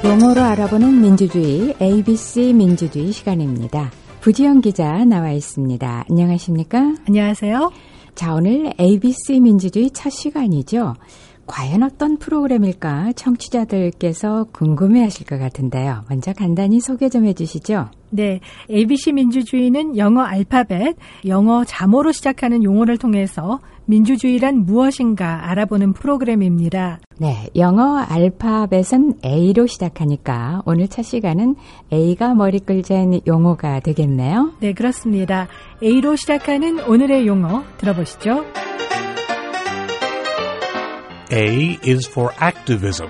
영어로 알아보는 민주주의, ABC 민주주의 시간입니다. 부지영 기자 나와 있습니다. 안녕하십니까? 안녕하세요. 자, 오늘 ABC 민주주의 첫 시간이죠. 과연 어떤 프로그램일까 청취자들께서 궁금해하실 것 같은데요. 먼저 간단히 소개 좀 해주시죠. 네, ABC 민주주의는 영어 알파벳, 영어 자모로 시작하는 용어를 통해서 민주주의란 무엇인가 알아보는 프로그램입니다. 네, 영어 알파벳은 A로 시작하니까 오늘 첫 시간은 A가 머리 끌자는 용어가 되겠네요. 네, 그렇습니다. A로 시작하는 오늘의 용어 들어보시죠. A is for activism.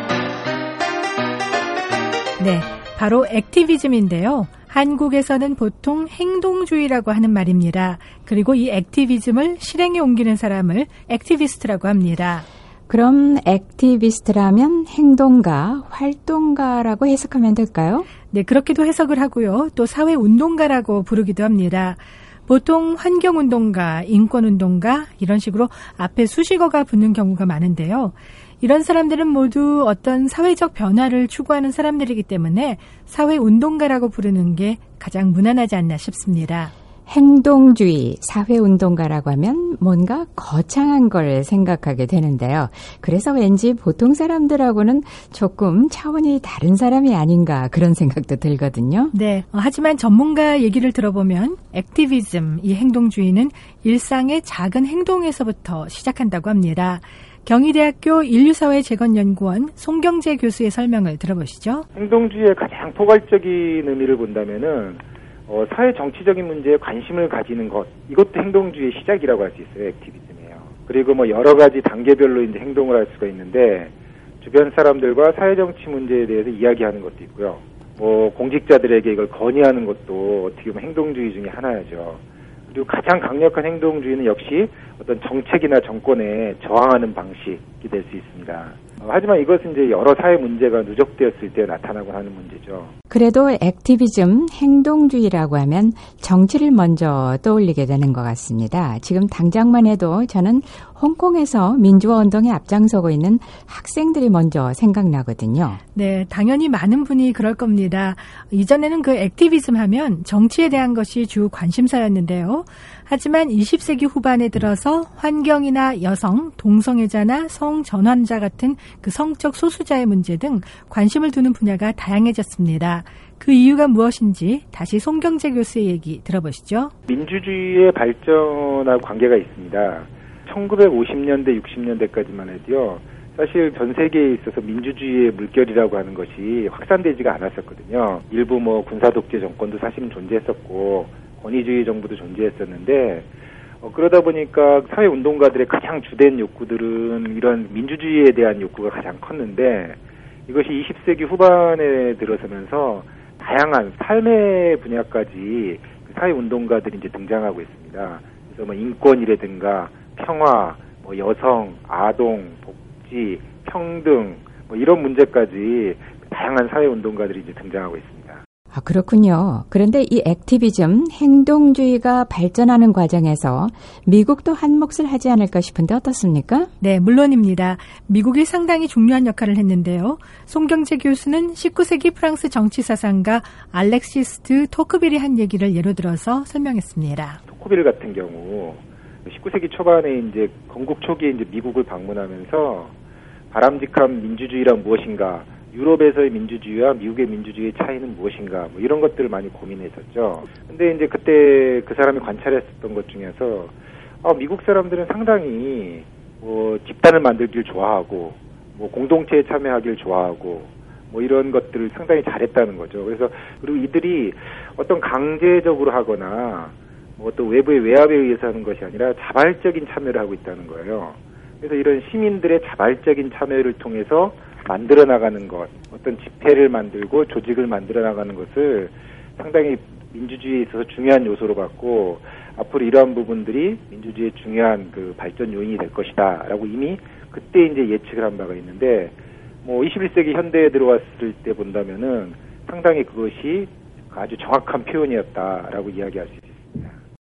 네, 바로 액티비즘인데요. 한국에서는 보통 행동주의라고 하는 말입니다. 그리고 이 액티비즘을 실행에 옮기는 사람을 액티비스트라고 합니다. 그럼 액티비스트라면 행동가, 활동가라고 해석하면 될까요? 네, 그렇게도 해석을 하고요. 또 사회운동가라고 부르기도 합니다. 보통 환경운동가, 인권운동가 이런 식으로 앞에 수식어가 붙는 경우가 많은데요. 이런 사람들은 모두 어떤 사회적 변화를 추구하는 사람들이기 때문에 사회운동가라고 부르는 게 가장 무난하지 않나 싶습니다. 행동주의, 사회운동가라고 하면 뭔가 거창한 걸 생각하게 되는데요. 그래서 왠지 보통 사람들하고는 조금 차원이 다른 사람이 아닌가 그런 생각도 들거든요. 네, 하지만 전문가 얘기를 들어보면 액티비즘, 이 행동주의는 일상의 작은 행동에서부터 시작한다고 합니다. 경희대학교 인류사회재건연구원 송경재 교수의 설명을 들어보시죠. 행동주의의 가장 포괄적인 의미를 본다면은 사회 정치적인 문제에 관심을 가지는 것, 이것도 행동주의의 시작이라고 할 수 있어요. 액티비즘이에요. 그리고 여러 가지 단계별로 이제 행동을 할 수가 있는데 주변 사람들과 사회 정치 문제에 대해서 이야기하는 것도 있고요. 공직자들에게 이걸 건의하는 것도 어떻게 보면 행동주의 중에 하나죠. 그리고 가장 강력한 행동주의는 역시 어떤 정책이나 정권에 저항하는 방식이 될 수 있습니다. 하지만 이것은 이제 여러 사회 문제가 누적되었을 때 나타나곤 하는 문제죠. 그래도 액티비즘, 행동주의라고 하면 정치를 먼저 떠올리게 되는 것 같습니다. 지금 당장만 해도 저는 홍콩에서 민주화 운동에 앞장서고 있는 학생들이 먼저 생각나거든요. 네, 당연히 많은 분이 그럴 겁니다. 이전에는 그 액티비즘 하면 정치에 대한 것이 주 관심사였는데요. 하지만 20세기 후반에 들어서 환경이나 여성, 동성애자나 성전환자 같은 그 성적 소수자의 문제 등 관심을 두는 분야가 다양해졌습니다. 그 이유가 무엇인지 다시 송경재 교수의 얘기 들어보시죠. 민주주의의 발전하고 관계가 있습니다. 1950년대, 60년대까지만 해도요. 사실 전 세계에 있어서 민주주의의 물결이라고 하는 것이 확산되지가 않았었거든요. 일부 군사 독재 정권도 사실은 존재했었고 권위주의 정부도 존재했었는데 그러다 보니까 사회운동가들의 가장 주된 욕구들은 이런 민주주의에 대한 욕구가 가장 컸는데 이것이 20세기 후반에 들어서면서 다양한 삶의 분야까지 사회운동가들이 이제 등장하고 있습니다. 그래서 인권이라든가 평화, 여성, 아동, 복지, 평등 이런 문제까지 다양한 사회운동가들이 이제 등장하고 있습니다. 아, 그렇군요. 그런데 이 액티비즘, 행동주의가 발전하는 과정에서 미국도 한 몫을 하지 않을까 싶은데 어떻습니까? 네, 물론입니다. 미국이 상당히 중요한 역할을 했는데요. 송경재 교수는 19세기 프랑스 정치사상가 알렉시스 토크빌이 한 얘기를 예로 들어서 설명했습니다. 토크빌 같은 경우 19세기 초반에 이제 건국 초기에 이제 미국을 방문하면서 바람직한 민주주의란 무엇인가, 유럽에서의 민주주의와 미국의 민주주의의 차이는 무엇인가, 이런 것들을 많이 고민했었죠. 근데 이제 그때 그 사람이 관찰했었던 것 중에서 미국 사람들은 상당히 집단을 만들기를 좋아하고 공동체에 참여하기를 좋아하고 이런 것들을 상당히 잘했다는 거죠. 그래서 그리고 이들이 어떤 강제적으로 하거나 또 외부의 외압에 의해서 하는 것이 아니라 자발적인 참여를 하고 있다는 거예요. 그래서 이런 시민들의 자발적인 참여를 통해서 만들어 나가는 것, 어떤 집회를 만들고 조직을 만들어 나가는 것을 상당히 민주주의에 있어서 중요한 요소로 봤고 앞으로 이러한 부분들이 민주주의의 중요한 그 발전 요인이 될 것이다라고 이미 그때 이제 예측을 한 바가 있는데 21세기 현대에 들어왔을 때 본다면은 상당히 그것이 아주 정확한 표현이었다라고 이야기할 수 있습니다.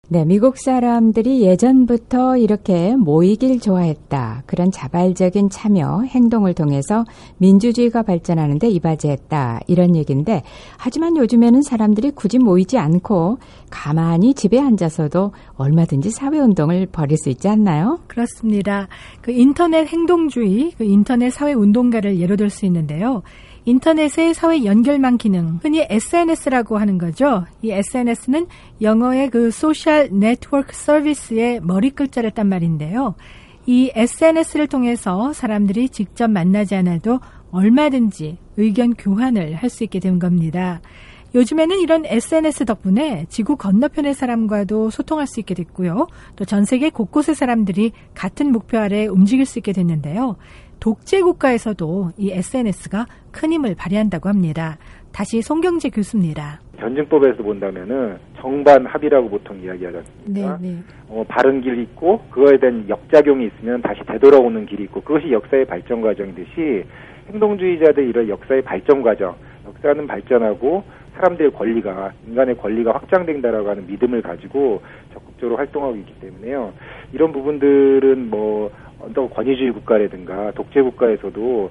네, 미국 사람들이 예전부터 이렇게 모이길 좋아했다. 그런 자발적인 참여, 행동을 통해서 민주주의가 발전하는 데 이바지했다. 이런 얘기인데, 하지만 요즘에는 사람들이 굳이 모이지 않고 가만히 집에 앉아서도 얼마든지 사회운동을 벌일 수 있지 않나요? 그렇습니다. 그 인터넷 행동주의, 그 인터넷 사회운동가를 예로 들 수 있는데요. 인터넷의 사회 연결망 기능, 흔히 SNS라고 하는 거죠. 이 SNS는 영어의 그 소셜 네트워크 서비스의 머리 글자를 딴 말인데요. 이 SNS를 통해서 사람들이 직접 만나지 않아도 얼마든지 의견 교환을 할 수 있게 된 겁니다. 요즘에는 이런 SNS 덕분에 지구 건너편의 사람과도 소통할 수 있게 됐고요. 또 전 세계 곳곳의 사람들이 같은 목표 아래 움직일 수 있게 됐는데요. 독재 국가에서도 이 SNS가 큰 힘을 발휘한다고 합니다. 다시 송경재 교수입니다. 전증법에서 본다면은 정반 합의라고 보통 이야기하지 않습니까? 네. 바른 길이 있고 그거에 대한 역작용이 있으면 다시 되돌아오는 길이 있고 그것이 역사의 발전 과정이듯이 행동주의자들 이런 역사의 발전 과정, 역사는 발전하고 사람들의 권리가, 인간의 권리가 확장된다라고 하는 믿음을 가지고 적극적으로 활동하고 있기 때문에요. 이런 부분들은 어떤 권위주의 국가라든가 독재 국가에서도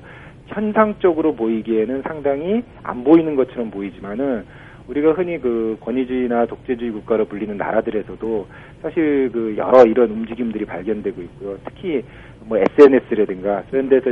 현상적으로 보이기에는 상당히 안 보이는 것처럼 보이지만은 우리가 흔히 그 권위주의나 독재주의 국가로 불리는 나라들에서도 사실 그 여러 이런 움직임들이 발견되고 있고요. 특히 SNS라든가 이런 데서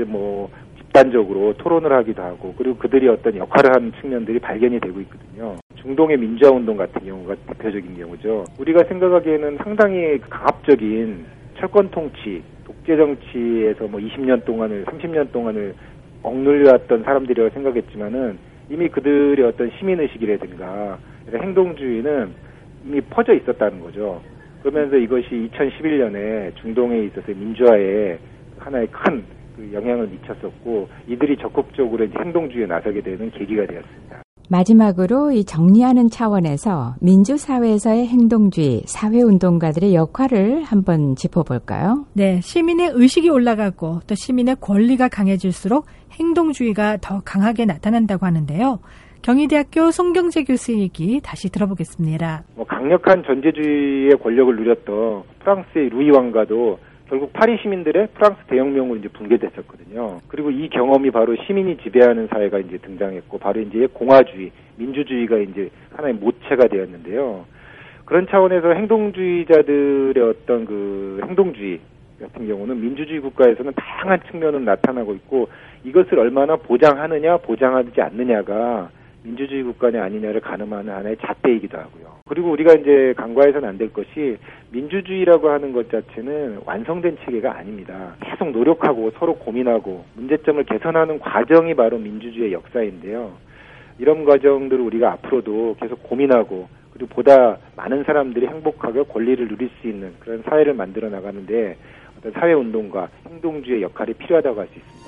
집단적으로 토론을 하기도 하고 그리고 그들이 어떤 역할을 하는 측면들이 발견이 되고 있거든요. 중동의 민주화 운동 같은 경우가 대표적인 경우죠. 우리가 생각하기에는 상당히 강압적인 철권 통치, 독재 정치에서 20년 동안을 30년 동안을 억눌려왔던 사람들이라고 생각했지만은 이미 그들의 어떤 시민의식이라든가 행동주의는 이미 퍼져 있었다는 거죠. 그러면서 이것이 2011년에 중동에 있어서 민주화에 하나의 큰 영향을 미쳤었고 이들이 적극적으로 행동주의에 나서게 되는 계기가 되었습니다. 마지막으로 이 정리하는 차원에서 민주사회에서의 행동주의, 사회운동가들의 역할을 한번 짚어볼까요? 네, 시민의 의식이 올라가고 또 시민의 권리가 강해질수록 행동주의가 더 강하게 나타난다고 하는데요. 경희대학교 송경재 교수의 얘기 다시 들어보겠습니다. 강력한 전제주의의 권력을 누렸던 프랑스의 루이 왕가도 결국 파리 시민들의 프랑스 대혁명으로 이제 붕괴됐었거든요. 그리고 이 경험이 바로 시민이 지배하는 사회가 이제 등장했고, 바로 이제 공화주의, 민주주의가 이제 하나의 모체가 되었는데요. 그런 차원에서 행동주의자들의 어떤 그 행동주의 같은 경우는 민주주의 국가에서는 다양한 측면으로 나타나고 있고, 이것을 얼마나 보장하느냐, 보장하지 않느냐가 민주주의 국가냐 아니냐를 가늠하는 하나의 잣대이기도 하고요. 그리고 우리가 이제 간과해서는 안 될 것이 민주주의라고 하는 것 자체는 완성된 체계가 아닙니다. 계속 노력하고 서로 고민하고 문제점을 개선하는 과정이 바로 민주주의의 역사인데요. 이런 과정들을 우리가 앞으로도 계속 고민하고 그리고 보다 많은 사람들이 행복하게 권리를 누릴 수 있는 그런 사회를 만들어 나가는데 어떤 사회운동과 행동주의의 역할이 필요하다고 할 수 있습니다.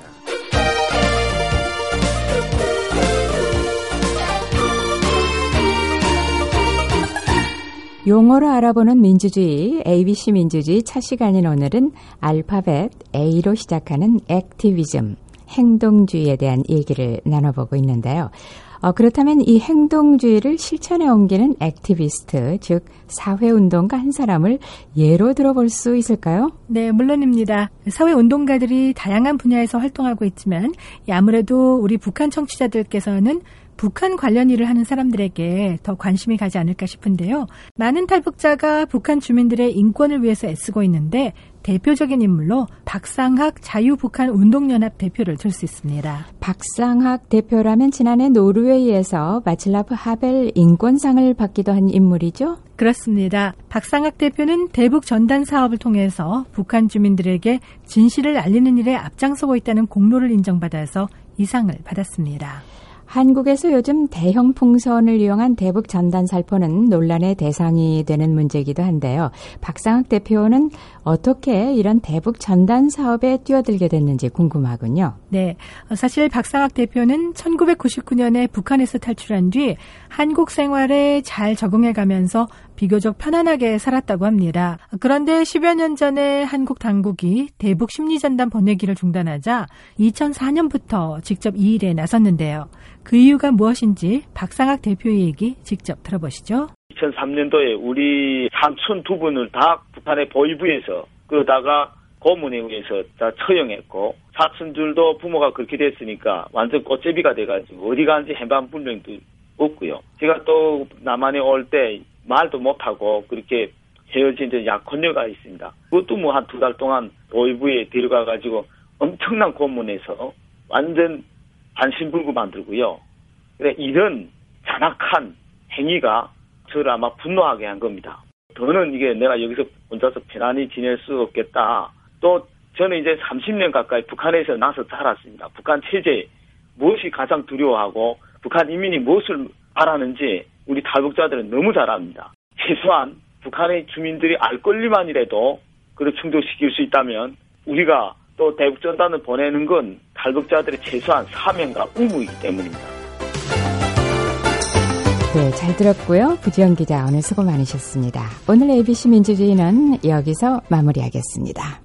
용어로 알아보는 민주주의, ABC 민주주의 첫 시간인 오늘은 알파벳 A로 시작하는 액티비즘, 행동주의에 대한 얘기를 나눠보고 있는데요. 그렇다면 이 행동주의를 실천에 옮기는 액티비스트, 즉 사회운동가 한 사람을 예로 들어볼 수 있을까요? 네, 물론입니다. 사회운동가들이 다양한 분야에서 활동하고 있지만 아무래도 우리 북한 청취자들께서는 북한 관련 일을 하는 사람들에게 더 관심이 가지 않을까 싶은데요. 많은 탈북자가 북한 주민들의 인권을 위해서 애쓰고 있는데 대표적인 인물로 박상학 자유북한운동연합 대표를 들 수 있습니다. 박상학 대표라면 지난해 노르웨이에서 바칠라프 하벨 인권상을 받기도 한 인물이죠? 그렇습니다. 박상학 대표는 대북 전단 사업을 통해서 북한 주민들에게 진실을 알리는 일에 앞장서고 있다는 공로를 인정받아서 이 상을 받았습니다. 한국에서 요즘 대형 풍선을 이용한 대북 전단 살포는 논란의 대상이 되는 문제이기도 한데요. 박상학 대표는 어떻게 이런 대북 전단 사업에 뛰어들게 됐는지 궁금하군요. 네, 사실 박상학 대표는 1999년에 북한에서 탈출한 뒤 한국 생활에 잘 적응해가면서 비교적 편안하게 살았다고 합니다. 그런데 10여 년 전에 한국 당국이 대북 심리전단 보내기를 중단하자 2004년부터 직접 이 일에 나섰는데요. 그 이유가 무엇인지 박상학 대표의 얘기 직접 들어보시죠. 2003년도에 우리 삼촌 두 분을 다 북한의 보위부에서 그러다가 고문에 의해서 다 처형했고, 사촌들도 부모가 그렇게 됐으니까 완전 꽃제비가 돼가지고 어디 가는지 행방불명도 없고요. 제가 또 남한에 올 때 말도 못하고 그렇게 헤어진 약혼녀가 있습니다. 그것도 뭐 한 2달 동안 보위부에 데려가가지고 엄청난 고문에서 완전 반신불구 만들고요. 그래, 이런 잔악한 행위가 저를 아마 분노하게 한 겁니다. 더는 이게 내가 여기서 혼자서 편안히 지낼 수 없겠다. 또 저는 이제 30년 가까이 북한에서 나서 자랐습니다. 북한 체제 무엇이 가장 두려워하고 북한 인민이 무엇을 바라는지 우리 탈북자들은 너무 잘 압니다. 최소한 북한의 주민들이 알 권리만이라도 그를 충족시킬 수 있다면 우리가 또 대북전단을 보내는 건 탈북자들의 최소한 사명과 의무이기 때문입니다. 네, 잘 들었고요. 부지영 기자 오늘 수고 많으셨습니다. 오늘 ABC 민주주의는 여기서 마무리하겠습니다.